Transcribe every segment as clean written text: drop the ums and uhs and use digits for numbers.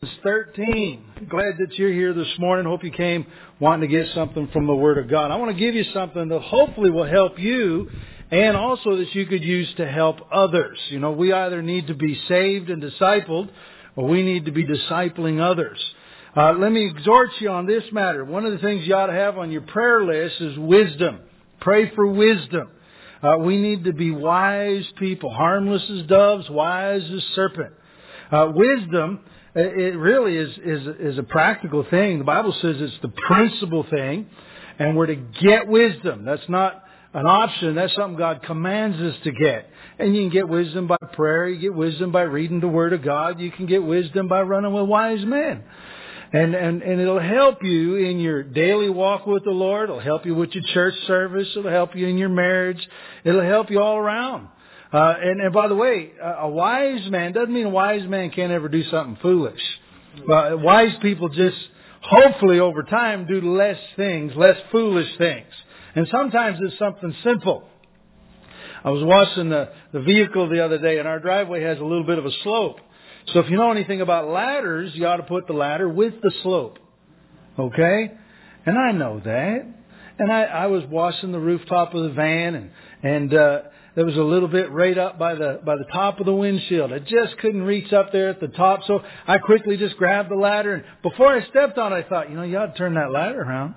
13. Glad that you're here this morning. Hope you came wanting to get something from the Word of God. I want to give you something that hopefully will help you and also that you could use to help others. You know, we either need to be saved and discipled or we need to be discipling others. Let me exhort you on this matter. One of the things you ought to have on your prayer list is wisdom. Pray for wisdom. We need to be wise people, harmless as doves, wise as serpent. Wisdom, it really is a practical thing. The Bible says it's the principal thing, and we're to get wisdom. That's not an option. That's something God commands us to get. And you can get wisdom by prayer. You get wisdom by reading the Word of God. You can get wisdom by running with wise men. And it'll help you in your daily walk with the Lord. It'll help you with your church service. It'll help you in your marriage. It'll help you all around. And by the way, a wise man doesn't mean a wise man can't ever do something foolish. Wise people just, hopefully over time, do less things, less foolish things. And sometimes it's something simple. I was washing the vehicle the other day, and our driveway has a little bit of a slope. So if you know anything about ladders, you ought to put the ladder with the slope. Okay? And I know that. And I was washing the rooftop of the van, and there was a little bit right up by the top of the windshield. I just couldn't reach up there at the top, so I quickly just grabbed the ladder. And before I stepped on it, I thought, you ought to turn that ladder around.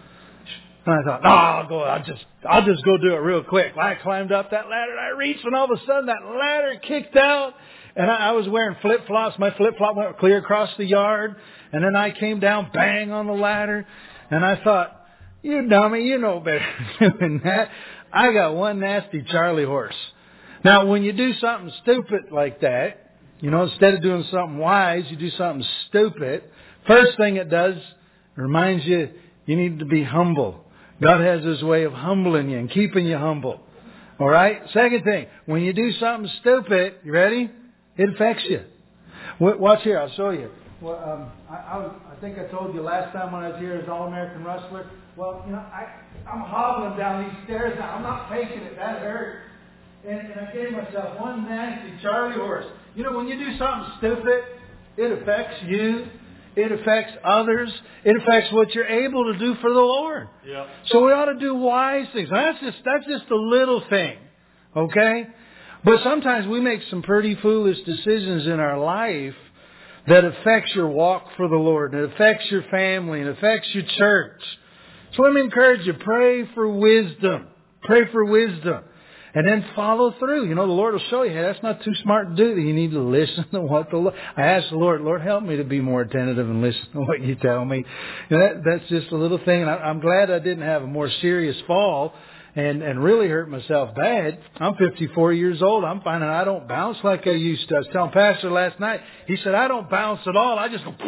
And I thought, I'll just go do it real quick. Well, I climbed up that ladder, and I reached, and all of a sudden that ladder kicked out. And I was wearing flip-flops. My flip-flop went clear across the yard. And then I came down, bang, on the ladder. And I thought, you dummy, you know better than that. I got one nasty Charlie horse. Now, when you do something stupid like that, instead of doing something wise, you do something stupid. First thing it does, it reminds you need to be humble. God has His way of humbling you and keeping you humble. All right? Second thing, when you do something stupid, you ready? It affects you. Watch here, I'll show you. Well, I think I told you last time when I was here as All-American Wrestler. Well, I'm hobbling down these stairs now. I'm not faking it. That hurt. And I gave myself one nasty Charlie horse. When you do something stupid, it affects you. It affects others. It affects what you're able to do for the Lord. Yeah. So we ought to do wise things. Now, that's just a little thing. Okay? But sometimes we make some pretty foolish decisions in our life that affects your walk for the Lord. And it affects your family. And it affects your church. So let me encourage you. Pray for wisdom. Pray for wisdom. And then follow through. The Lord will show you, hey, that's not too smart to do. You need to listen to what the Lord... I asked the Lord, help me to be more attentive and listen to what you tell me. That's just a little thing. And I'm glad I didn't have a more serious fall and really hurt myself bad. I'm 54 years old. I'm finding I don't bounce like I used to. I was telling Pastor last night. He said, I don't bounce at all. I just go...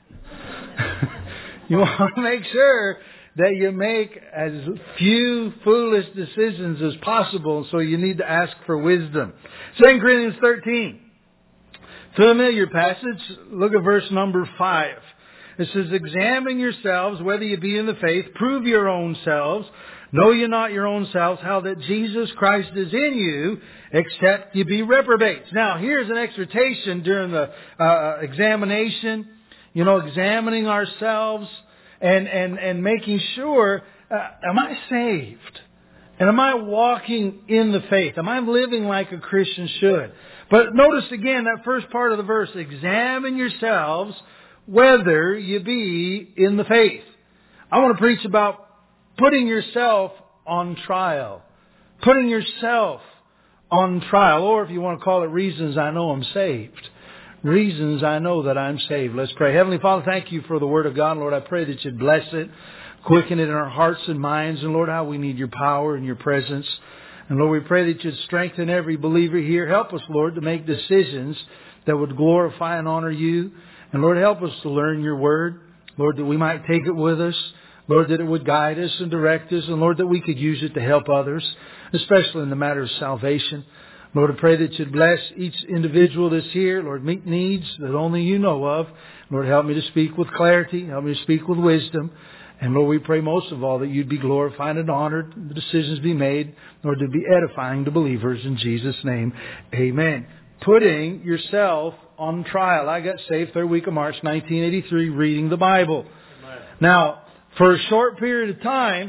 You want to make sure that you make as few foolish decisions as possible. So you need to ask for wisdom. 2 Corinthians 13. Familiar passage. Look at verse number 5. It says, examine yourselves whether you be in the faith. Prove your own selves. Know ye not your own selves how that Jesus Christ is in you, except you be reprobates. Now, here's an exhortation during the examination. Examining ourselves and making sure, am I saved? And am I walking in the faith? Am I living like a Christian should? But notice again that first part of the verse, examine yourselves whether you be in the faith. I want to preach about putting yourself on trial. Putting yourself on trial. Or if you want to call it reasons I know I'm saved. Reasons I know that I'm saved. Let's pray. Heavenly Father, thank you for the Word of God. Lord, I pray that you'd bless it. Quicken it in our hearts and minds. And Lord, how we need your power and your presence. And Lord, we pray that you'd strengthen every believer here. Help us, Lord, to make decisions that would glorify and honor you. And Lord, help us to learn your Word. Lord, that we might take it with us. Lord, that it would guide us and direct us. And Lord, that we could use it to help others, especially in the matter of salvation. Lord, I pray that you'd bless each individual that's here. Lord, meet needs that only you know of. Lord, help me to speak with clarity. Help me to speak with wisdom. And Lord, we pray most of all that you'd be glorified and honored. The decisions be made. Lord, to be edifying to believers in Jesus' name. Amen. Putting yourself on trial. I got saved third week of March 1983 reading the Bible. Now, for a short period of time,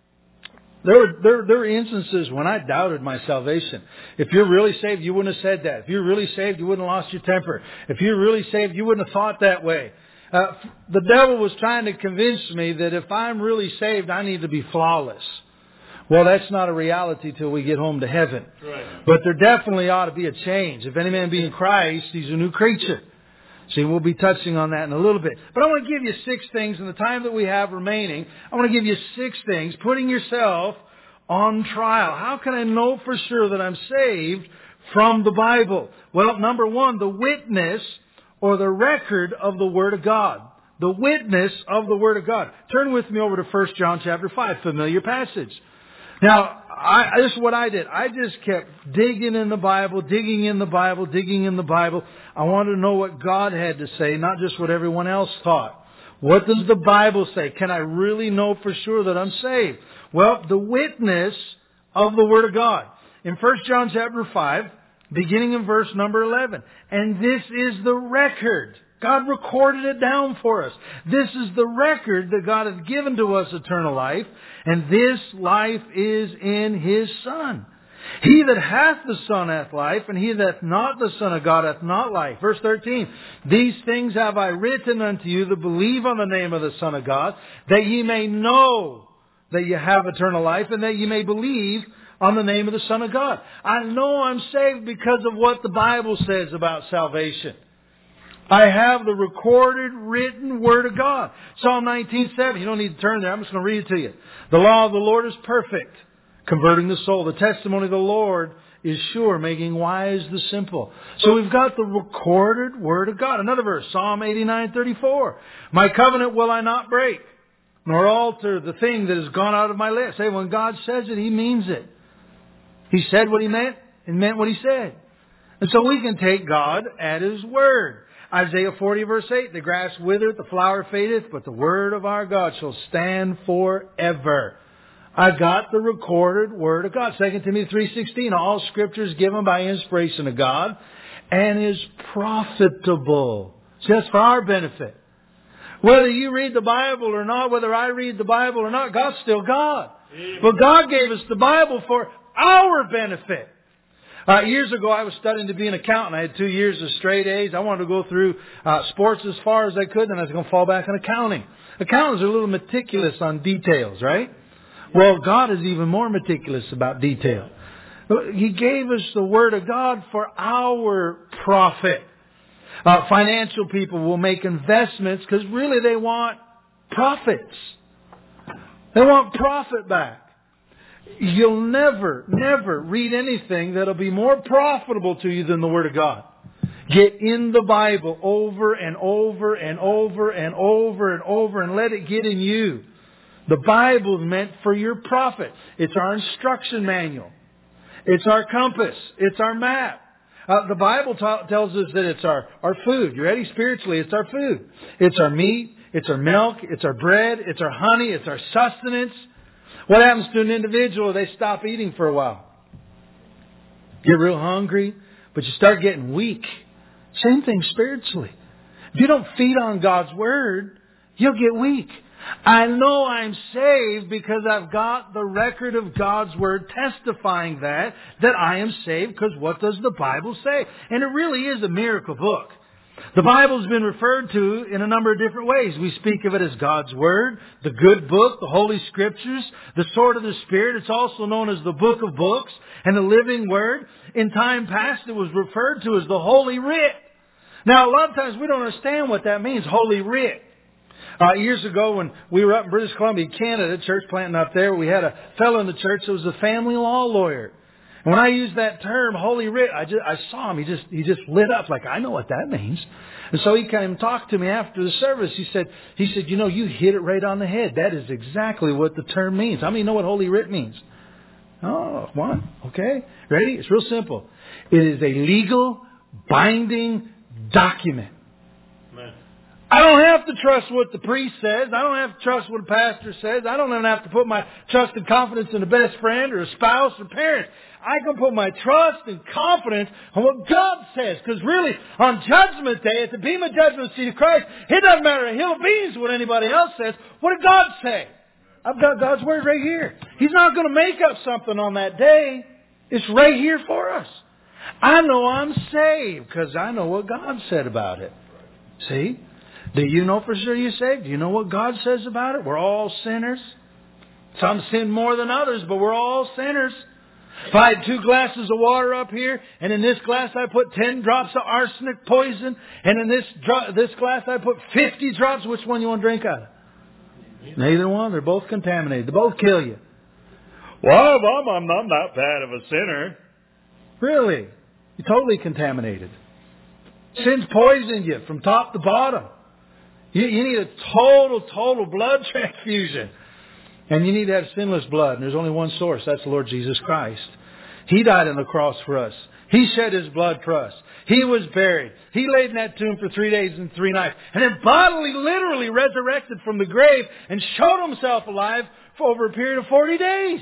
there were instances when I doubted my salvation. If you're really saved, you wouldn't have said that. If you're really saved, you wouldn't have lost your temper. If you're really saved, you wouldn't have thought that way. The devil was trying to convince me that if I'm really saved, I need to be flawless. Well, that's not a reality till we get home to heaven. Right. But there definitely ought to be a change. If any man be in Christ, he's a new creature. See, we'll be touching on that in a little bit. But I want to give you 6 things in the time that we have remaining. I want to give you 6 things, putting yourself on trial. How can I know for sure that I'm saved from the Bible? Well, number 1, the witness or the record of the Word of God. The witness of the Word of God. Turn with me over to 1 John chapter 5, familiar passage. Now, this is what I did. I just kept digging in the Bible, digging in the Bible, digging in the Bible. I wanted to know what God had to say, not just what everyone else thought. What does the Bible say? Can I really know for sure that I'm saved? Well, the witness of the Word of God. In 1 John chapter 5, beginning in verse number 11. And this is the record. God recorded it down for us. This is the record that God has given to us, eternal life. And this life is in His Son. He that hath the Son hath life, and he that hath not the Son of God hath not life. Verse 13. These things have I written unto you that believe on the name of the Son of God, that ye may know that ye have eternal life, and that ye may believe on the name of the Son of God. I know I'm saved because of what the Bible says about salvation. I have the recorded, written Word of God. Psalm 19:7. You don't need to turn there. I'm just going to read it to you. The law of the Lord is perfect, converting the soul. The testimony of the Lord is sure, making wise the simple. So we've got the recorded Word of God. Another verse, Psalm 89:34. My covenant will I not break, nor alter the thing that has gone out of my lips. Hey, when God says it, He means it. He said what He meant and meant what He said. And so we can take God at His word. Isaiah 40 verse 8, the grass withereth, the flower fadeth, but the word of our God shall stand forever. I got the recorded Word of God. 2 Timothy 3:16, all Scripture is given by inspiration of God and is profitable. See, that's for our benefit. Whether you read the Bible or not, whether I read the Bible or not, God's still God. But God gave us the Bible for our benefit. Years ago, I was studying to be an accountant. I had 2 years of straight A's. I wanted to go through sports as far as I could, and I was going to fall back on accounting. Accountants are a little meticulous on details, right? Well, God is even more meticulous about detail. He gave us the Word of God for our profit. Financial people will make investments because really they want profits. They want profit back. You'll never read anything that'll be more profitable to you than the Word of God. Get in the Bible over and over and over and over and over and let it get in you. The Bible is meant for your profit. It's our instruction manual. It's our compass. It's our map. The Bible tells us that it's our food. You ready? Spiritually, it's our food. It's our meat. It's our milk. It's our bread. It's our honey. It's our sustenance. What happens to an individual? They stop eating for a while. Get real hungry, but you start getting weak. Same thing spiritually. If you don't feed on God's Word, you'll get weak. I know I'm saved because I've got the record of God's Word testifying that I am saved, because what does the Bible say? And it really is a miracle book. The Bible's been referred to in a number of different ways. We speak of it as God's Word, the good book, the Holy Scriptures, the sword of the Spirit. It's also known as the book of books and the living Word. In time past, it was referred to as the Holy Writ. Now, a lot of times we don't understand what that means, Holy Writ. Years ago when we were up in British Columbia, Canada, church planting up there, we had a fellow in the church that was a family law lawyer. And when I used that term, Holy Writ, I saw him. He just lit up like, I know what that means. And so he came and talked to me after the service. He said, you know, you hit it right on the head. That is exactly what the term means. How many know what Holy Writ means? Oh, one. Okay. Ready? It's real simple. It is a legal, binding document. I don't have have to trust what the priest says. I don't have to trust what a pastor says. I don't even have to put my trust and confidence in a best friend or a spouse or parent. I can put my trust and confidence on what God says. Because really, on Judgment Day, at the Bema Judgment Seat of Christ, it doesn't matter a hill of beans what anybody else says. What did God say? I've got God's Word right here. He's not going to make up something on that day. It's right here for us. I know I'm saved because I know what God said about it. See? Do you know for sure you're saved? Do you know what God says about it? We're all sinners. Some sin more than others, but we're all sinners. If I had 2 glasses of water up here, and in this glass I put 10 drops of arsenic poison, and in this glass I put 50 drops, which one you want to drink out of? Neither one. They're both contaminated. They both kill you. Well, I'm not that bad of a sinner. Really? You're totally contaminated. Sin's poisoned you from top to bottom. You need a total blood transfusion. And you need to have sinless blood. And there's only one source. That's the Lord Jesus Christ. He died on the cross for us. He shed His blood for us. He was buried. He laid in that tomb for 3 days and 3 nights. And then bodily, literally resurrected from the grave and showed Himself alive for over a period of 40 days.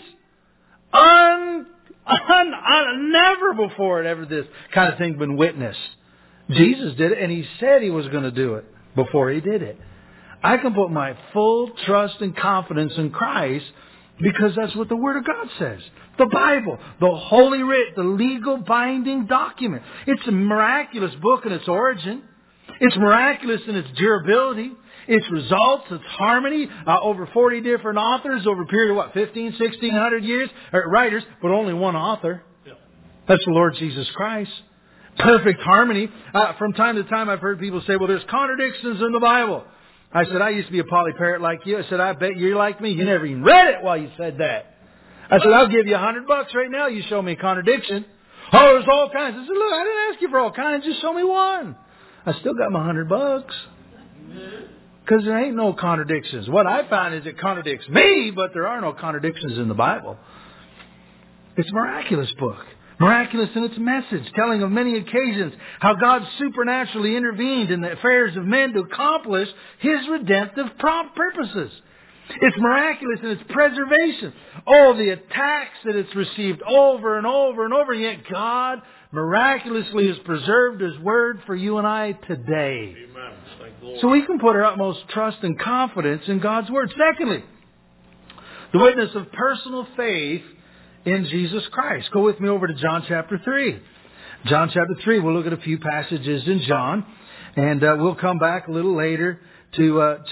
Never before had ever this kind of thing been witnessed. Jesus did it, and He said He was going to do it before He did it. I can put my full trust and confidence in Christ because that's what the Word of God says. The Bible, the Holy Writ, the legal binding document. It's a miraculous book in its origin. It's miraculous in its durability, its results, its harmony, over 40 different authors over a period of 1,600 years, writers, but only one author. That's the Lord Jesus Christ. Perfect harmony. From time to time I've heard people say, well, there's contradictions in the Bible. I said, I used to be a polyparrot like you. I said, I bet you're like me. You never even read it while you said that. I said, I'll give you $100 right now. You show me a contradiction. Oh, there's all kinds. I said, look, I didn't ask you for all kinds. Just show me one. I still got my $100. Because there ain't no contradictions. What I found is it contradicts me, but there are no contradictions in the Bible. It's a miraculous book. Miraculous in its message, telling of many occasions how God supernaturally intervened in the affairs of men to accomplish His redemptive purposes. It's miraculous in its preservation. Oh, the attacks that it's received over and over and over, yet God miraculously has preserved His Word for you and I today. Amen. So we can put our utmost trust and confidence in God's Word. Secondly, the witness of personal faith in Jesus Christ. Go with me over to John chapter 3. John chapter 3, we'll look at a few passages in John, and we'll come back a little later to 1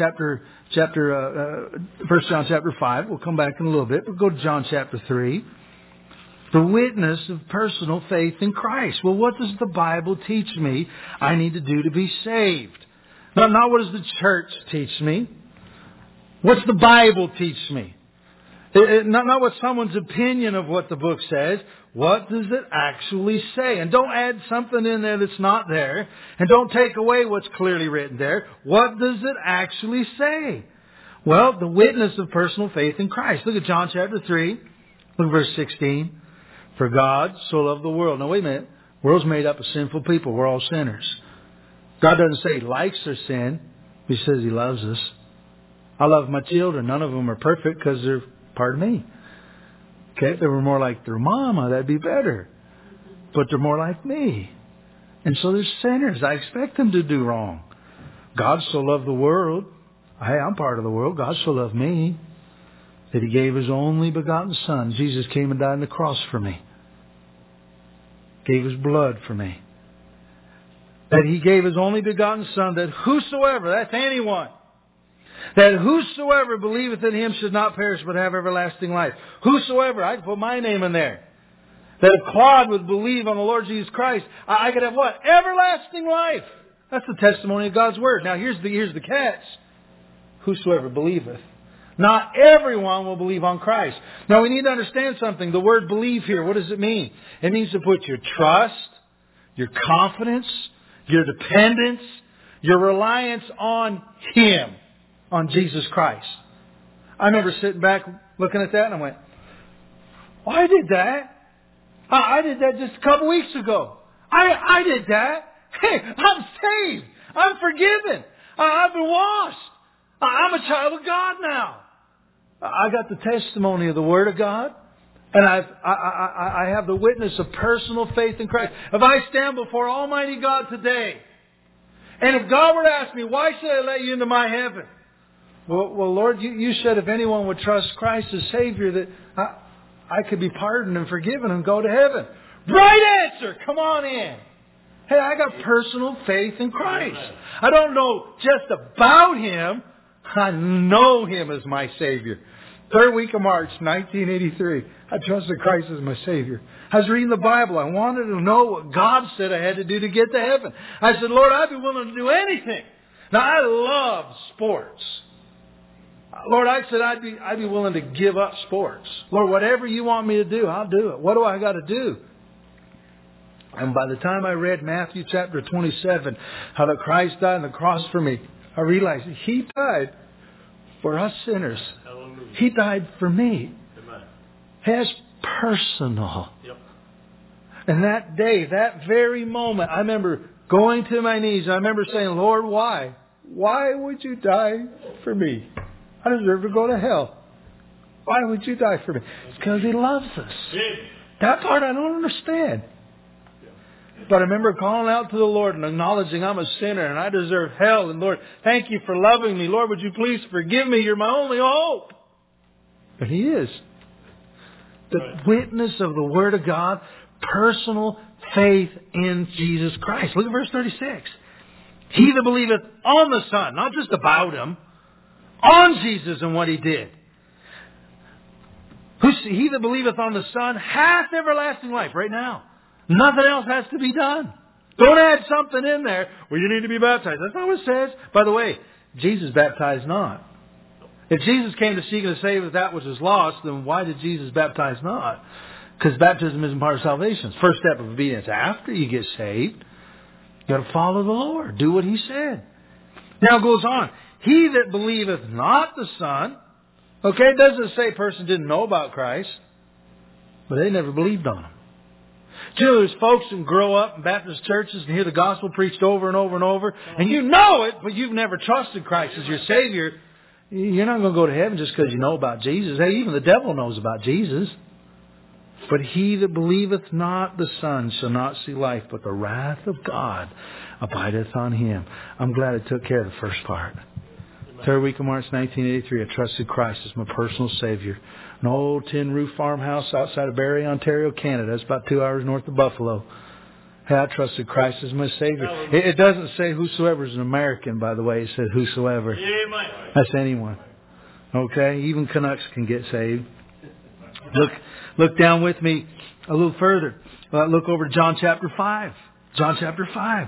John chapter 5. We'll come back in a little bit, but go to John chapter 3. The witness of personal faith in Christ. Well, what does the Bible teach me I need to do to be saved? Not what does the church teach me. What's the Bible teach me? Not what someone's opinion of what the book says. What does it actually say? And don't add something in there that's not there. And don't take away what's clearly written there. What does it actually say? Well, the witness of personal faith in Christ. Look at John chapter 3. Look at verse 16. For God so loved the world. Now wait a minute. The world's made up of sinful people. We're all sinners. God doesn't say He likes our sin. He says He loves us. I love my children. None of them are perfect because they're part of me. Okay, if they were more like their mama, that'd be better. But they're more like me. And so they're sinners. I expect them to do wrong. God so loved the world. Hey, I'm part of the world. God so loved me that He gave His only begotten Son. Jesus came and died on the cross for me. Gave His blood for me. That He gave His only begotten Son, that whosoever, that's anyone, that whosoever believeth in Him should not perish but have everlasting life. Whosoever, I can put my name in there. That if Claude would believe on the Lord Jesus Christ, I could have what? Everlasting life. That's the testimony of God's Word. Now here's the catch. Whosoever believeth. Not everyone will believe on Christ. Now we need to understand something. The word believe here, what does it mean? It means to put your trust, your confidence, your dependence, your reliance on Him. On Jesus Christ. I remember sitting back looking at that and I went, well, I did that. I did that just a couple weeks ago. I did that. Hey, I'm saved. I'm forgiven. I've been washed. I'm a child of God now. I got the testimony of the Word of God. And I have the witness of personal faith in Christ. If I stand before Almighty God today, and if God were to ask me, why should I let you into my heaven? Well, Lord, you said if anyone would trust Christ as Savior, that I could be pardoned and forgiven and go to heaven. Right answer! Come on in. Hey, I got personal faith in Christ. I don't know just about Him. I know Him as my Savior. Third week of March, 1983. I trusted Christ as my Savior. I was reading the Bible. I wanted to know what God said I had to do to get to heaven. I said, Lord, I'd be willing to do anything. Now, I love sports. Lord, I said I'd be willing to give up sports. Lord, whatever you want me to do, I'll do it. What do I got to do? And by the time I read Matthew chapter 27, how that Christ died on the cross for me, I realized He died for us sinners. Hallelujah. He died for me. Amen. It's personal. Yep. And that day, that very moment, I remember going to my knees. I remember saying, Lord, why? Why would you die for me? I deserve to go to hell. Why would you die for me? It's because He loves us. That part I don't understand. But I remember calling out to the Lord and acknowledging I'm a sinner and I deserve hell. And Lord, thank you for loving me. Lord, would you please forgive me? You're my only hope. And He is. The witness of the Word of God, personal faith in Jesus Christ. Look at verse 36. He that believeth on the Son, not just about Him, on Jesus and what He did. He that believeth on the Son hath everlasting life right now. Nothing else has to be done. Don't add something in there. Well, you need to be baptized. That's not what it says. By the way, Jesus baptized not. If Jesus came to seek and to save that which is lost, then why did Jesus baptize not? Because baptism isn't part of salvation. It's the first step of obedience. After you get saved, you got to follow the Lord. Do what He said. Now it goes on. He that believeth not the Son. Okay, it doesn't say a person didn't know about Christ, but they never believed on Him. You know, there's folks who grow up in Baptist churches and hear the gospel preached over and over and over, and you know it, but you've never trusted Christ as your Savior. You're not going to go to heaven just because you know about Jesus. Hey, even the devil knows about Jesus. But he that believeth not the Son shall not see life, but the wrath of God abideth on him. I'm glad I took care of the first part. Third week of March 1983, I trusted Christ as my personal Savior. An old tin roof farmhouse outside of Barrie, Ontario, Canada. It's about 2 hours north of Buffalo. Hey, I trusted Christ as my Savior. It doesn't say whosoever is an American, by the way. It says whosoever. That's anyone. Okay? Even Canucks can get saved. Look down with me a little further. Look over to John chapter 5. John chapter 5.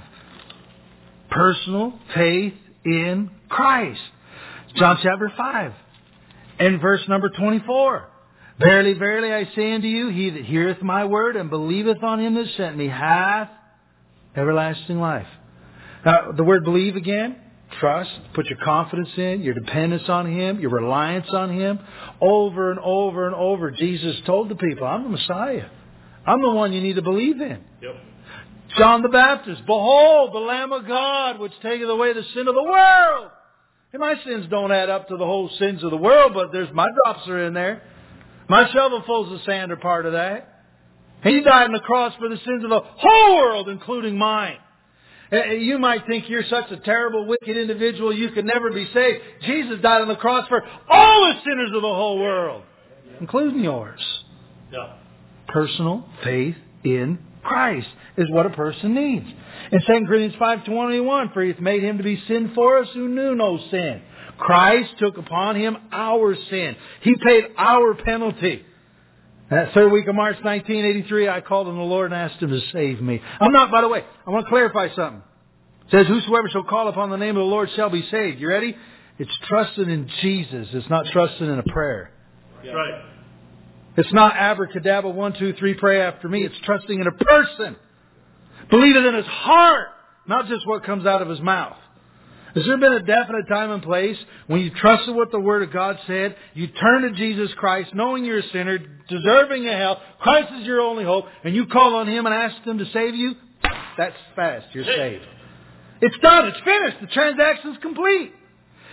Personal faith in Christ. John chapter 5. And verse number 24. Verily, verily, I say unto you, he that heareth my word and believeth on him that sent me hath everlasting life. Now, the word believe again, trust, put your confidence in, your dependence on Him, your reliance on Him. Over and over and over, Jesus told the people, I'm the Messiah. I'm the one you need to believe in. Yep. John the Baptist, behold, the Lamb of God, which taketh away the sin of the world. And my sins don't add up to the whole sins of the world, but there's my drops are in there. My shovelfuls of sand are part of that. He died on the cross for the sins of the whole world, including mine. You might think you're such a terrible, wicked individual you could never be saved. Jesus died on the cross for all the sinners of the whole world, including yours. Yeah. Personal faith in Christ is what a person needs. In 2 Corinthians 5:21, for He hath made Him to be sin for us who knew no sin. Christ took upon Him our sin. He paid our penalty. That third week of March 1983, I called on the Lord and asked Him to save me. By the way, I want to clarify something. It says, whosoever shall call upon the name of the Lord shall be saved. You ready? It's trusting in Jesus. It's not trusting in a prayer. That's right. It's not abracadabra, 1, 2, 3, pray after me. It's trusting in a person. Believe it in his heart, not just what comes out of his mouth. Has there been a definite time and place when you trusted what the Word of God said, you turn to Jesus Christ, knowing you're a sinner, deserving of hell, Christ is your only hope, and you call on Him and ask Him to save you? That's fast. You're saved. It's done. It's finished. The transaction's complete.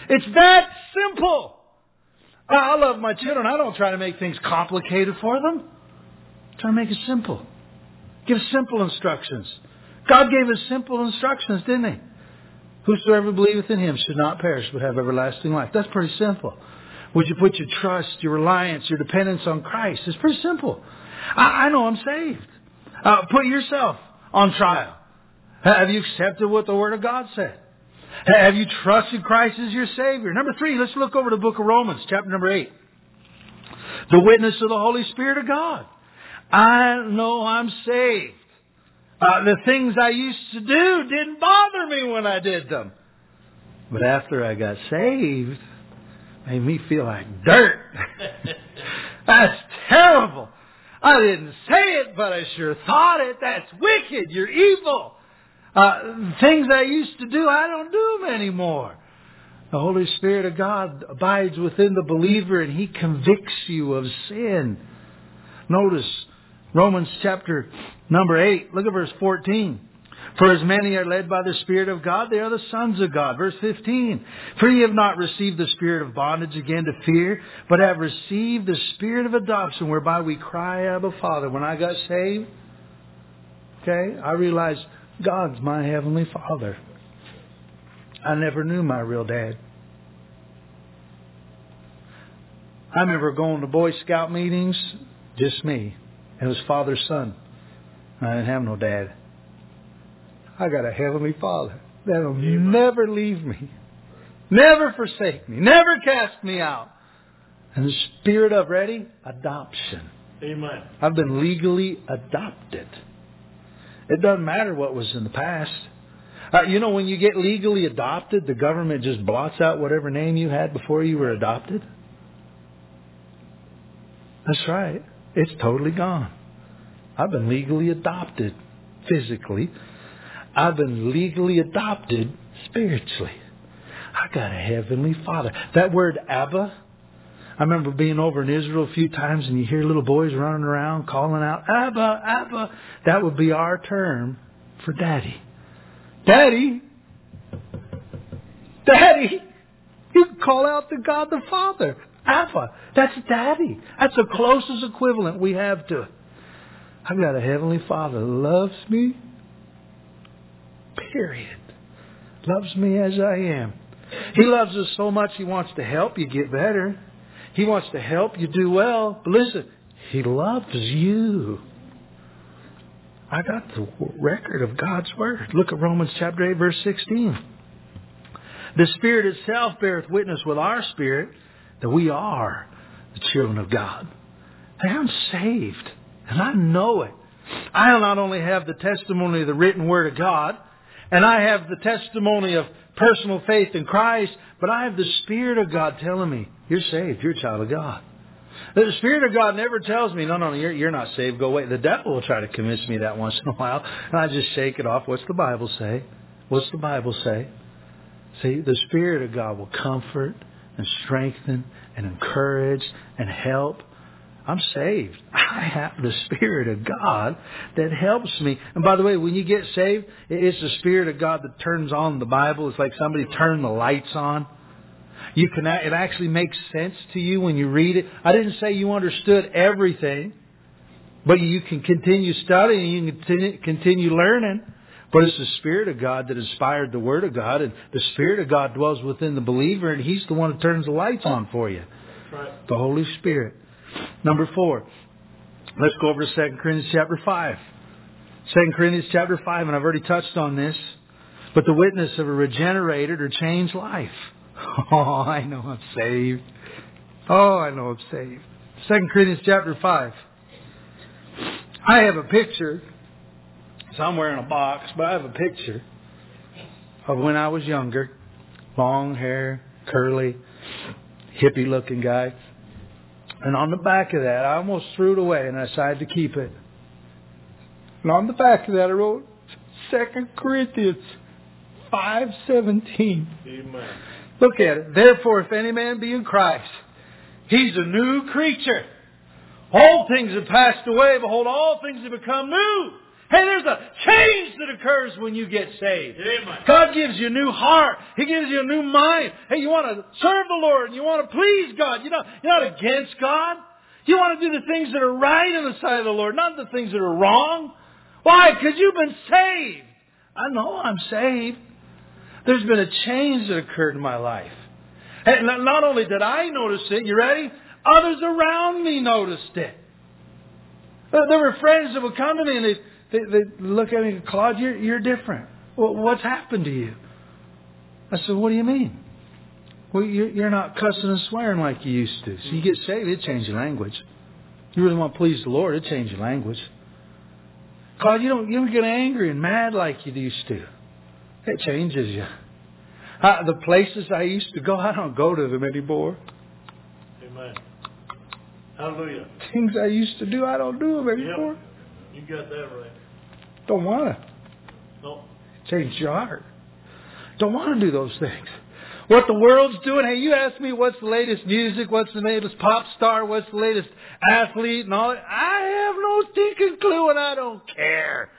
It's that simple. I love my children. I don't try to make things complicated for them. I try to make it simple. Give simple instructions. God gave us simple instructions, didn't He? Whosoever believeth in Him should not perish but have everlasting life. That's pretty simple. Would you put your trust, your reliance, your dependence on Christ? It's pretty simple. I know I'm saved. Put yourself on trial. Have you accepted what the Word of God said? Have you trusted Christ as your Savior? Number 3, let's look over the book of Romans, chapter number 8. The witness of the Holy Spirit of God. I know I'm saved. The things I used to do didn't bother me when I did them. But after I got saved, it made me feel like dirt. That's terrible. I didn't say it, but I sure thought it. That's wicked. You're evil. Things I used to do, I don't do them anymore. The Holy Spirit of God abides within the believer and He convicts you of sin. Notice Romans chapter number 8. Look at verse 14. For as many are led by the Spirit of God, they are the sons of God. Verse 15. For ye have not received the spirit of bondage again to fear, but have received the Spirit of adoption, whereby we cry, Abba, Father. When I got saved, I realized God's my Heavenly Father. I never knew my real dad. I remember going to Boy Scout meetings, just me. It was father, son. I didn't have no dad. I got a Heavenly Father that'll never leave me, never forsake me, never cast me out. And the spirit of, ready? Adoption. Amen. I've been legally adopted. It doesn't matter what was in the past. When you get legally adopted, the government just blots out whatever name you had before you were adopted. That's right. It's totally gone. I've been legally adopted physically. I've been legally adopted spiritually. I got a Heavenly Father. That word Abba, I remember being over in Israel a few times and you hear little boys running around calling out, Abba, Abba. That would be our term for Daddy. Daddy. Daddy. You can call out to God the Father. Abba. That's Daddy. That's the closest equivalent we have to it. I've got a Heavenly Father that loves me. Period. Loves me as I am. He loves us so much He wants to help you get better. He wants to help you do well. But listen, He loves you. I got the record of God's Word. Look at Romans chapter 8, verse 16. The Spirit itself beareth witness with our spirit that we are the children of God. Hey, I'm saved. And I know it. I not only have the testimony of the written Word of God, and I have the testimony of personal faith in Christ, but I have the Spirit of God telling me, you're saved, you're a child of God. The Spirit of God never tells me, no, you're not saved, go away. The devil will try to convince me that once in a while, and I just shake it off. What's the Bible say? What's the Bible say? See, the Spirit of God will comfort and strengthen and encourage and help. I'm saved. I have the Spirit of God that helps me. And by the way, when you get saved, it's the Spirit of God that turns on the Bible. It's like somebody turned the lights on. It actually makes sense to you when you read it. I didn't say you understood everything, but you can continue studying, you can continue learning. But it's the Spirit of God that inspired the Word of God, and the Spirit of God dwells within the believer, and He's the one that turns the lights on for you. Right. The Holy Spirit. Number 4. Let's go over to 2 Corinthians chapter 5. 2 Corinthians chapter 5, and I've already touched on this. But the witness of a regenerated or changed life. Oh, I know I'm saved. Oh, I know I'm saved. 2 Corinthians chapter 5. I have a picture somewhere in a box, but I have a picture of when I was younger. Long hair, curly, hippie looking guy. And on the back of that, I almost threw it away and I decided to keep it. And on the back of that, I wrote 2 Corinthians 5:17. Amen. Look at it. Therefore, if any man be in Christ, he's a new creature. Old things have passed away. Behold, all things have become new. Hey, there's a change that occurs when you get saved. Amen. God gives you a new heart. He gives you a new mind. Hey, you want to serve the Lord and you want to please God. You're not against God. You want to do the things that are right in the sight of the Lord, not the things that are wrong. Why? Because you've been saved. I know I'm saved. There's been a change that occurred in my life. And not only did I notice it, you ready? Others around me noticed it. There were friends that would come to me and they'd look at me and go, Claude, you're different. Well, what's happened to you? I said, what do you mean? Well, you're not cussing and swearing like you used to. So you get saved, it changes your language. You really want to please the Lord, it changes your language. Claude, you don't get angry and mad like you used to. It changes you. The places I used to go, I don't go to them anymore. Amen. Hallelujah. Things I used to do, I don't do them anymore. Yep. You got that right. Don't want to. No. Change your heart. Don't want to do those things. What the world's doing, hey, you ask me what's the latest music, what's the latest pop star, what's the latest athlete and all that. I have no stinking clue and I don't care.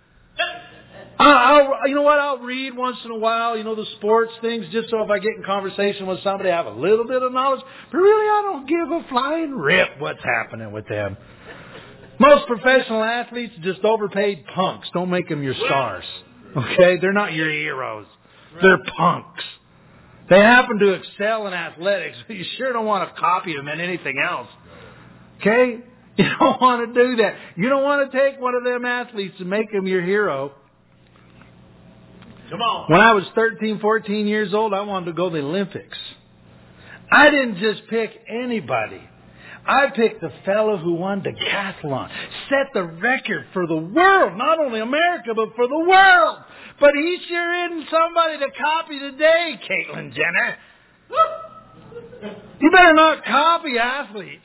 You know what? I'll read once in a while, the sports things, just so if I get in conversation with somebody, I have a little bit of knowledge. But really, I don't give a flying rip what's happening with them. Most professional athletes are just overpaid punks. Don't make them your stars. Okay? They're not your heroes. They're punks. They happen to excel in athletics, but you sure don't want to copy them in anything else. Okay? You don't want to do that. You don't want to take one of them athletes and make them your hero. Come on. When I was 13, 14 years old, I wanted to go to the Olympics. I didn't just pick anybody. I picked the fellow who won decathlon. Set the record for the world. Not only America, but for the world. But he sure isn't somebody to copy today, Caitlyn Jenner. You better not copy athletes.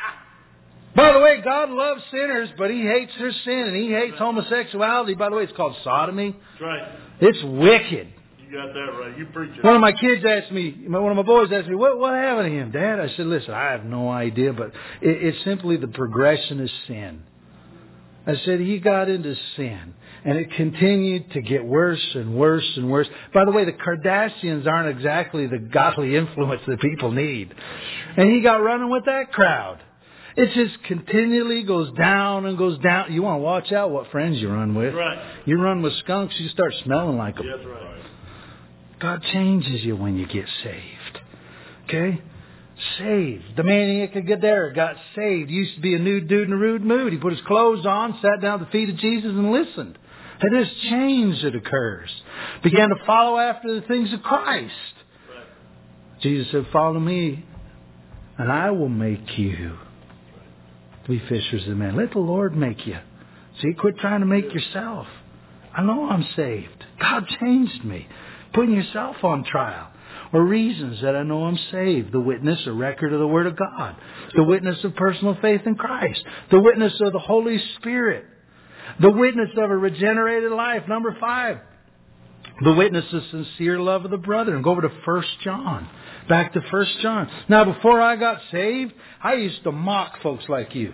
By the way, God loves sinners, but He hates their sin, and He hates homosexuality. By the way, it's called sodomy. That's right. It's wicked. You got that right. You preach it. One of my boys asked me, what happened to him, Dad? I said, listen, I have no idea, but it's simply the progression of sin. I said, he got into sin, and it continued to get worse and worse and worse. By the way, the Kardashians aren't exactly the godly influence that people need. And he got running with that crowd. It just continually goes down and goes down. You want to watch out what friends you run with. Right. You run with skunks, you start smelling like them. That's right. God changes you when you get saved. Okay? Saved. The man in Gadara got saved. He used to be a nude dude in a rude mood. He put his clothes on, sat down at the feet of Jesus and listened. And this change that occurs. Began to follow after the things of Christ. Right. Jesus said, follow me and I will make you to be fishers of men. Let the Lord make you. See, quit trying to make yourself. I know I'm saved. God changed me. Putting yourself on trial. Or reasons that I know I'm saved. The witness, a record of the Word of God. The witness of personal faith in Christ. The witness of the Holy Spirit. The witness of a regenerated life. Number 5. The witness of sincere love of the brethren. Go over to 1 John. Back to 1 John. Now, before I got saved, I used to mock folks like you.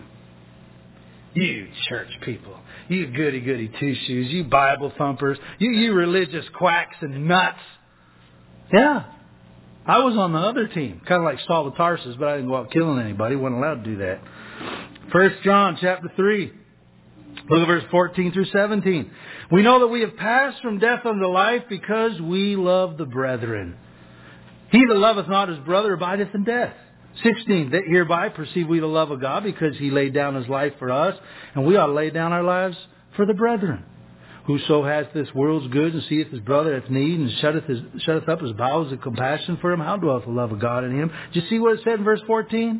You church people. You goody-goody two-shoes. You Bible thumpers. You religious quacks and nuts. Yeah. I was on the other team. Kind of like Saul of Tarsus, but I didn't go out killing anybody. Wasn't allowed to do that. 1 John chapter 3. Look at verse 14 through 17. We know that we have passed from death unto life because we love the brethren. He that loveth not his brother abideth in death. 16. That hereby perceive we the love of God because He laid down His life for us, and we ought to lay down our lives for the brethren. Whoso hath this world's good and seeth his brother hath need and shutteth up his bowels of compassion for him, how dwelleth the love of God in him? Do you see what it said in verse 14?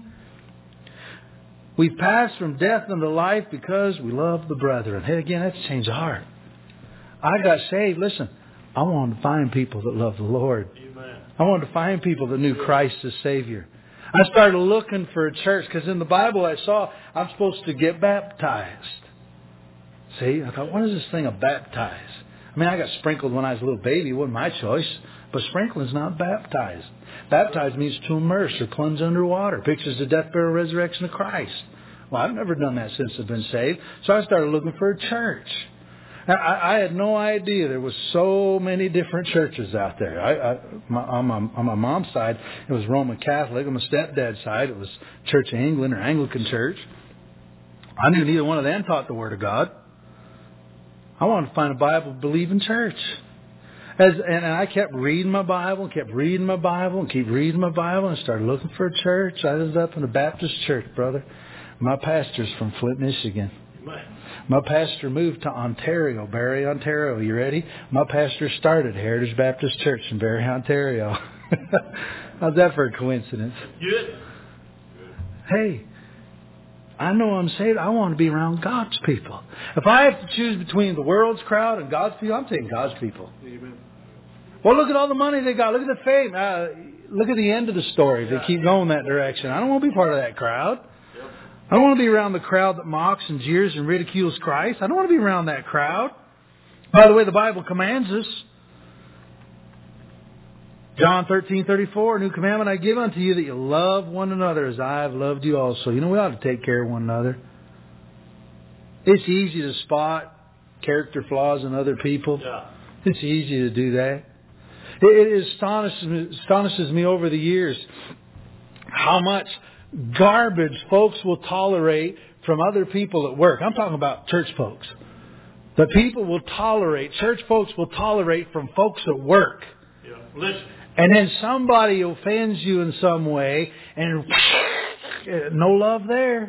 We've passed from death unto life because we love the brethren. Hey, again, that's a change of heart. I got saved. Listen, I wanted to find people that love the Lord. Amen. I wanted to find people that knew Christ as Savior. I started looking for a church because in the Bible I saw I'm supposed to get baptized. See, I thought, what is this thing of baptize? I mean, I got sprinkled when I was a little baby. It wasn't my choice. But sprinkling is not baptized. Baptized means to immerse or plunge under water. Pictures the death, burial, resurrection of Christ. Well, I've never done that since I've been saved. So I started looking for a church. I had no idea there was so many different churches out there. On my mom's side, it was Roman Catholic. On my stepdad's side, it was Church of England or Anglican Church. I knew neither one of them taught the Word of God. I wanted to find a Bible-believing church. And I kept reading my Bible, and keep reading my Bible, and started looking for a church. I ended up in a Baptist church, brother. My pastor's from Flint, Michigan. My pastor moved to Ontario, Barrie, Ontario. You ready? My pastor started Heritage Baptist Church in Barrie, Ontario. How's that for a coincidence? Good. Hey, I know I'm saved. I want to be around God's people. If I have to choose between the world's crowd and God's people, I'm taking God's people. Amen. Well, look at all the money they got. Look at the fame. Look at the end of the story. They keep going that direction. I don't want to be part of that crowd. I don't want to be around the crowd that mocks and jeers and ridicules Christ. I don't want to be around that crowd. By the way, the Bible commands us. John 13:34, new commandment I give unto you, that you love one another as I have loved you also. You know, we ought to take care of one another. It's easy to spot character flaws in other people. Yeah. It's easy to do that. It astonishes me over the years how much garbage folks will tolerate from other people at work. I'm talking about church folks. The people will tolerate, church folks will tolerate from folks at work. Yeah. Listen. And then somebody offends you in some way and no love there.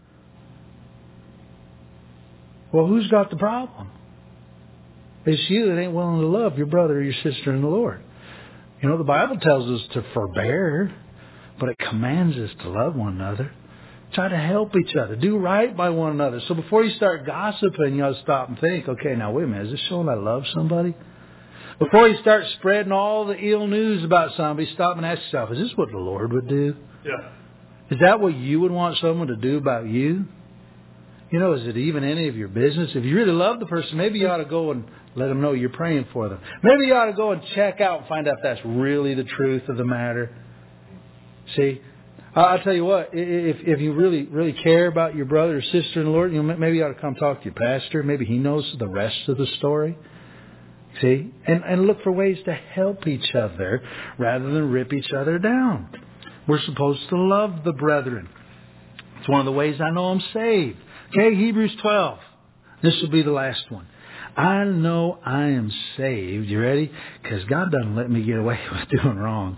Well, who's got the problem? It's you that ain't willing to love your brother or your sister in the Lord. You know, the Bible tells us to forbear, but it commands us to love one another. Try to help each other. Do right by one another. So before you start gossiping, you ought to stop and think, okay, now wait a minute, is this showing I love somebody? Before you start spreading all the ill news about somebody, stop and ask yourself, is this what the Lord would do? Yeah. Is that what you would want someone to do about you? You know, is it even any of your business? If you really love the person, maybe you ought to go and let them know you're praying for them. Maybe you ought to go and check out and find out if that's really the truth of the matter. See, I'll tell you what, if you really care about your brother or sister in the Lord, you know, maybe you ought to come talk to your pastor. Maybe he knows the rest of the story. See, and look for ways to help each other rather than rip each other down. We're supposed to love the brethren. It's one of the ways I know I'm saved. Okay, Hebrews 12. This will be the last one. I know I am saved. You ready? Because God doesn't let me get away with doing wrong.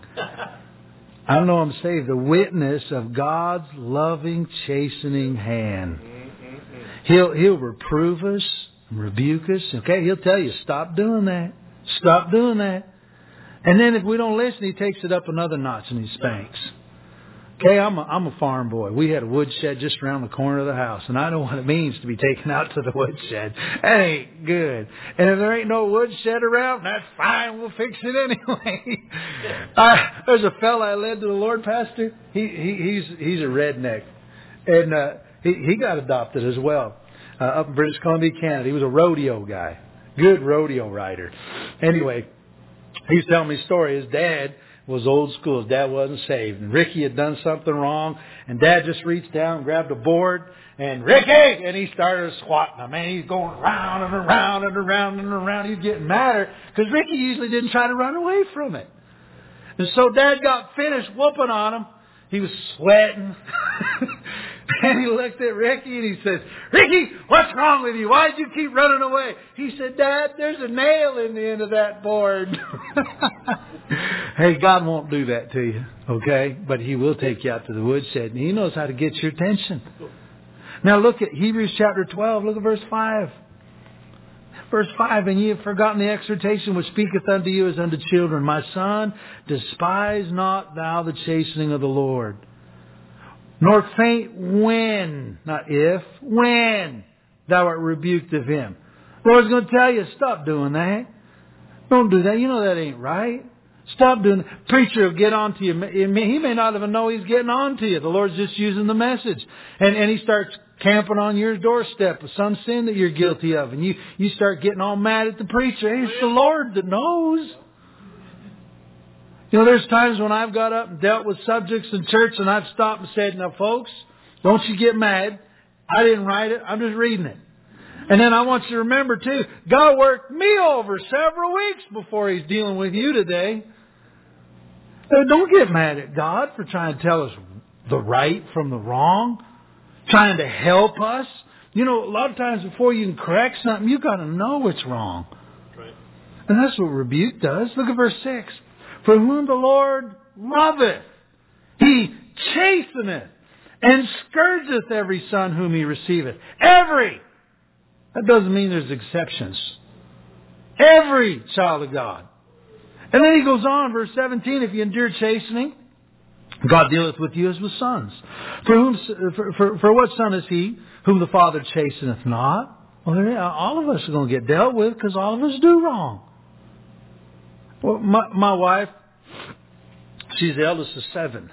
I know I'm saved. The witness of God's loving, chastening hand. He'll reprove us and rebuke us. Okay, He'll tell you, stop doing that. Stop doing that. And then if we don't listen, He takes it up another notch and He spanks. Okay, I'm a farm boy. We had a woodshed just around the corner of the house, and I know what it means to be taken out to the woodshed. That ain't good. And if there ain't no woodshed around, that's fine. We'll fix it anyway. There's a fella I led to the Lord, Pastor. He's a redneck, and he got adopted as well up in British Columbia, Canada. He was a rodeo guy, good rodeo rider. Anyway, he was telling me a story. His dad was old school. His dad wasn't saved. And Ricky had done something wrong. And Dad just reached down and grabbed a board. And Ricky! And he started squatting him. Man, he's going round and around and around and around. He's getting madder because Ricky usually didn't try to run away from it. And so Dad got finished whooping on him. He was sweating. And he looked at Ricky and he says, Ricky, what's wrong with you? Why did you keep running away? He said, Dad, there's a nail in the end of that board. Hey, God won't do that to you, okay? But He will take you out to the woodshed, and He knows how to get your attention. Now look at Hebrews chapter 12. Look at verse 5. Verse 5, and ye have forgotten the exhortation which speaketh unto you as unto children. My son, despise not thou the chastening of the Lord, nor faint when, not if, when thou art rebuked of Him. The Lord's going to tell you, stop doing that. Don't do that. You know that ain't right. Stop doing that. Preacher will get on to you. He may not even know he's getting on to you. The Lord's just using the message. And He starts camping on your doorstep with some sin that you're guilty of. And you start getting all mad at the preacher. Hey, it's the Lord that knows. You know, there's times when I've got up and dealt with subjects in church and I've stopped and said, now folks, don't you get mad. I didn't write it. I'm just reading it. And then I want you to remember too, God worked me over several weeks before He's dealing with you today. So don't get mad at God for trying to tell us the right from the wrong, trying to help us. You know, a lot of times before you can correct something, you've got to know it's wrong. Right. And that's what rebuke does. Look at verse 6. For whom the Lord loveth, He chasteneth and scourgeth every son whom He receiveth. Every. That doesn't mean there's exceptions. Every child of God. And then he goes on, verse 17, if you endure chastening, God dealeth with you as with sons. For what son is he whom the Father chasteneth not? Well, all of us are going to get dealt with because all of us do wrong. Well, my wife, she's the eldest of 7.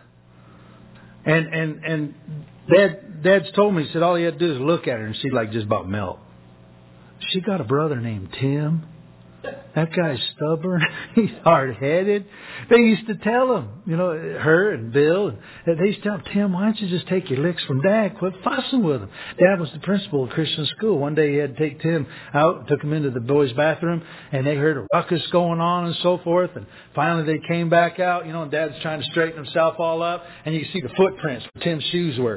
And Dad's told me, he said all he had to do is look at her and she'd like just about melt. She got a brother named Tim. That guy's stubborn. He's hard-headed. They used to tell him, you know, her and Bill, and they used to tell him, Tim, why don't you just take your licks from Dad? Quit fussing with him. Dad was the principal of Christian school. One day he had to take Tim out, took him into the boys' bathroom, and they heard a ruckus going on and so forth. And finally they came back out, you know, and Dad's trying to straighten himself all up, and you can see the footprints where Tim's shoes were.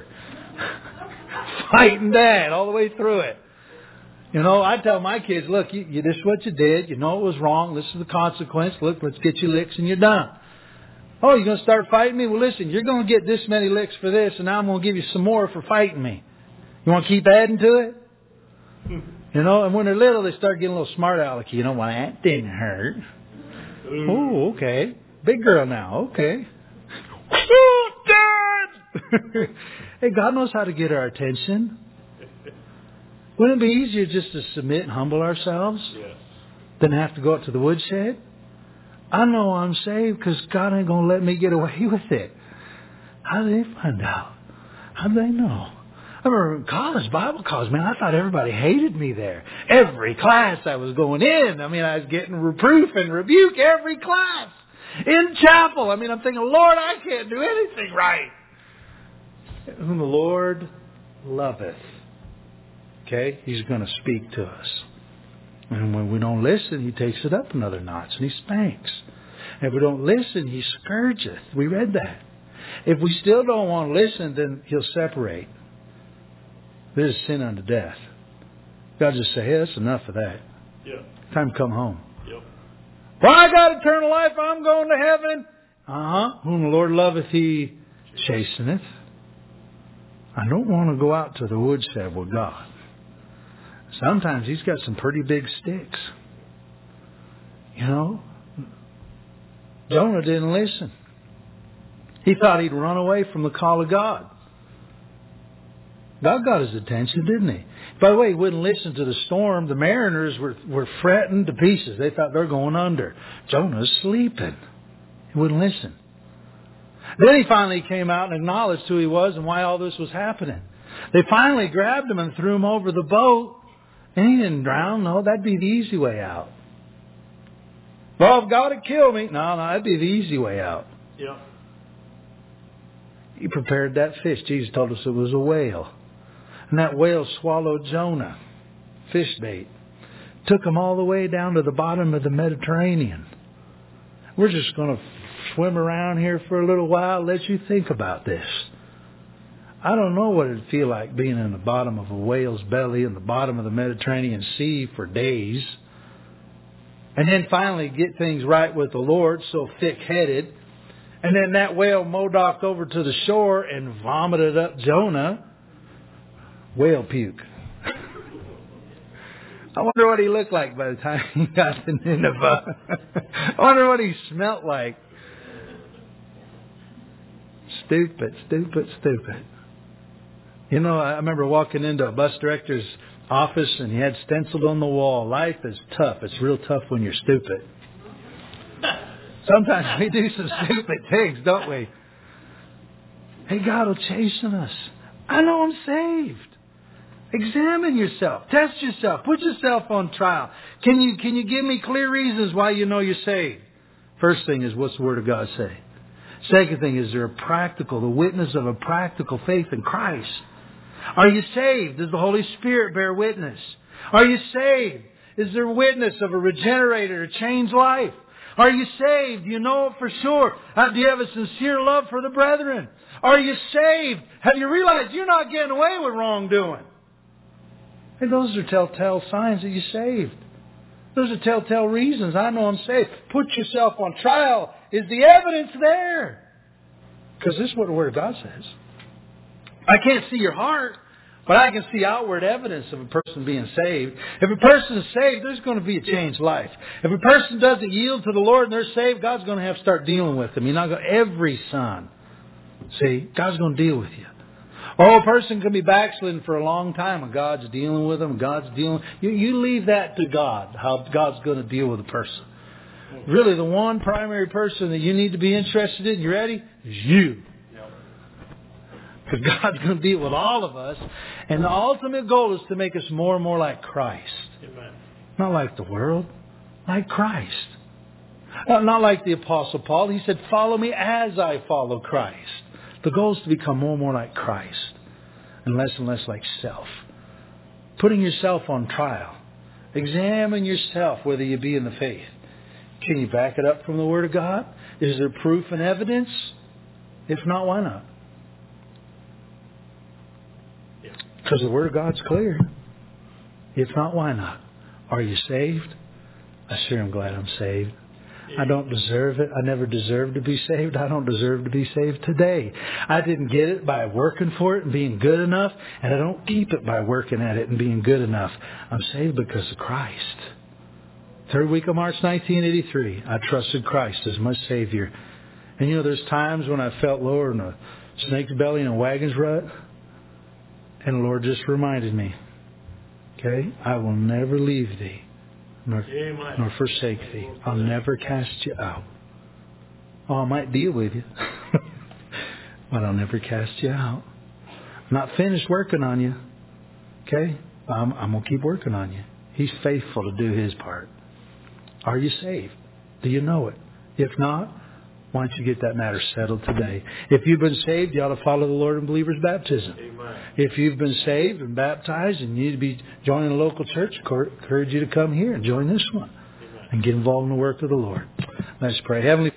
Fighting Dad all the way through it. You know, I tell my kids, look, this is what you did. You know it was wrong. This is the consequence. Look, let's get you licks and you're done. Oh, you're going to start fighting me? Well, listen, you're going to get this many licks for this, and now I'm going to give you some more for fighting me. You want to keep adding to it? You know, and when they're little, they start getting a little smart alecky. You know, well, that didn't hurt. Oh, okay. Big girl now. Okay. Oh, Dad! Hey, God knows how to get our attention. Wouldn't it be easier just to submit and humble ourselves than have to go up to the woodshed? I know I'm saved because God ain't going to let me get away with it. How did they find out? How did they know? I remember in college, Bible college, man, I thought everybody hated me there. Every class I was going in, I mean, I was getting reproof and rebuke every class. In chapel, I mean, I'm thinking, Lord, I can't do anything right. Whom the Lord loveth. Okay, He's going to speak to us. And when we don't listen, He takes it up another notch and He spanks. If we don't listen, He scourgeth. We read that. If we still don't want to listen, then He'll separate. This is sin unto death. God just say, hey, that's enough of that. Yeah. Time to come home. Yep. Well, I got eternal life. I'm going to heaven. Whom the Lord loveth, He chasteneth. I don't want to go out to the woodshed with God. Sometimes He's got some pretty big sticks. You know, Jonah didn't listen. He thought he'd run away from the call of God. God got his attention, didn't He? By the way, He wouldn't listen to the storm. The mariners were fretting to pieces. They thought they're going under. Jonah's sleeping. He wouldn't listen. Then he finally came out and acknowledged who he was and why all this was happening. They finally grabbed him and threw him over the boat. And he didn't drown. No, that'd be the easy way out. Well, if God would kill me. No, that'd be the easy way out. Yeah. He prepared that fish. Jesus told us it was a whale. And that whale swallowed Jonah. Fish bait. Took him all the way down to the bottom of the Mediterranean. We're just going to swim around here for a little while. Let you think about this. I don't know what it'd feel like being in the bottom of a whale's belly in the bottom of the Mediterranean Sea for days. And then finally get things right with the Lord, so thick-headed. And then that whale modocked over to the shore and vomited up Jonah. Whale puke. I wonder what he looked like by the time he got to Nineveh. I wonder what he smelt like. Stupid. You know, I remember walking into a bus director's office and he had stenciled on the wall, life is tough. It's real tough when you're stupid. Sometimes we do some stupid things, don't we? Hey, God will chasten us. I know I'm saved. Examine yourself. Test yourself. Put yourself on trial. Can you give me clear reasons why you know you're saved? First thing is, what's the Word of God say? Second thing is, the witness of a practical faith in Christ. Are you saved? Does the Holy Spirit bear witness? Are you saved? Is there witness of a regenerated or changed life? Are you saved? Do you know it for sure? Do you have a sincere love for the brethren? Are you saved? Have you realized you're not getting away with wrongdoing? Hey, those are telltale signs that you're saved. Those are telltale reasons. I know I'm saved. Put yourself on trial. Is the evidence there? Because this is what the Word of God says. I can't see your heart, but I can see outward evidence of a person being saved. If a person is saved, there's going to be a changed life. If a person doesn't yield to the Lord and they're saved, God's going to have to start dealing with them. You're not going to, every son. See, God's going to deal with you. Oh, a person can be backslidden for a long time and God's dealing with them. God's dealing. You leave that to God, how God's going to deal with a person. Really, the one primary person that you need to be interested in, you ready? Is you. Because God's going to deal with all of us. And the ultimate goal is to make us more and more like Christ. Amen. Not like the world, like Christ. Not like the Apostle Paul. He said, follow me as I follow Christ. The goal is to become more and more like Christ. And less like self. Putting yourself on trial. Examine yourself whether you be in the faith. Can you back it up from the Word of God? Is there proof and evidence? If not, why not? Because the Word of God's clear. If not, why not? Are you saved? I sure am glad I'm saved. I don't deserve it. I never deserved to be saved. I don't deserve to be saved today. I didn't get it by working for it and being good enough. And I don't keep it by working at it and being good enough. I'm saved because of Christ. Third week of March 1983, I trusted Christ as my Savior. And you know, there's times when I felt lower than a snake's belly in a wagon's rut. And the Lord just reminded me, okay, I will never leave thee, nor forsake thee. I'll never cast you out. Oh, I might deal with you, but I'll never cast you out. I'm not finished working on you, okay? I'm going to keep working on you. He's faithful to do His part. Are you saved? Do you know it? If not, why don't you get that matter settled today? If you've been saved, you ought to follow the Lord in believer's baptism. Amen. If you've been saved and baptized and you need to be joining a local church, I encourage you to come here and join this one. Amen. And get involved in the work of the Lord. Let's pray. Heavenly